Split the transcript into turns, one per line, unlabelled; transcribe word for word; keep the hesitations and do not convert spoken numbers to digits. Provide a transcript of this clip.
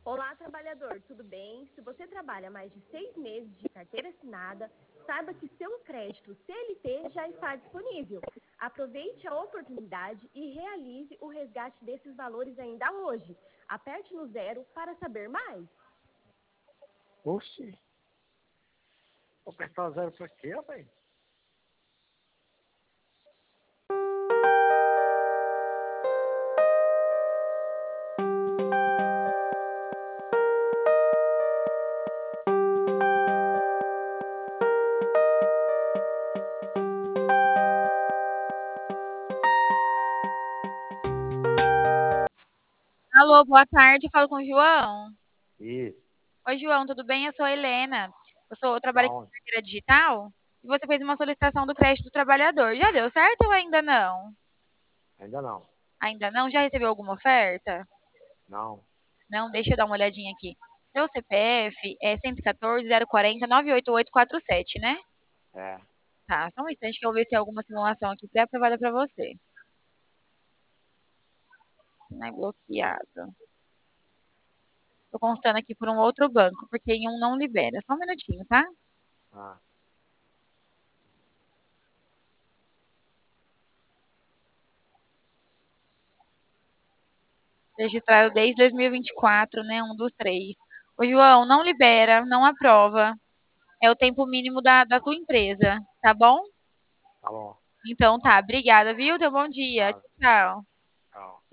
Olá, trabalhador, tudo bem? Se você trabalha mais de seis meses de carteira assinada, saiba que seu crédito C L T já está disponível. Aproveite a oportunidade e realize o resgate desses valores ainda hoje. Aperte no zero para saber mais.
Oxi. Vou apertar zero por quê, rapaz?
Alô, boa tarde, eu falo com o João.
Isso.
Oi, João, tudo bem? Eu sou a Helena. Eu, sou, eu trabalho aqui
Aonde?
na carteira digital e você fez uma solicitação do crédito do trabalhador. Já deu certo ou ainda não?
Ainda não.
Ainda não? Já recebeu alguma oferta?
Não.
Não, deixa eu dar uma olhadinha aqui. Seu C P F é um um quatro, zero quatro zero, nove oito oito quatro sete, né?
É.
Tá, só um instante que eu vou ver se tem alguma simulação aqui pré-aprovada para você. Não é bloqueado. Tô constando aqui por um outro banco, porque em um não libera. Só um minutinho, tá?
Ah.
Registrado desde dois mil e vinte e quatro, né? Um dos três. Ô, João, não libera, não aprova. É o tempo mínimo da, da tua empresa, tá bom?
Tá bom.
Então tá, obrigada, viu? Teu bom dia.
Tá.
Tchau.
Tchau.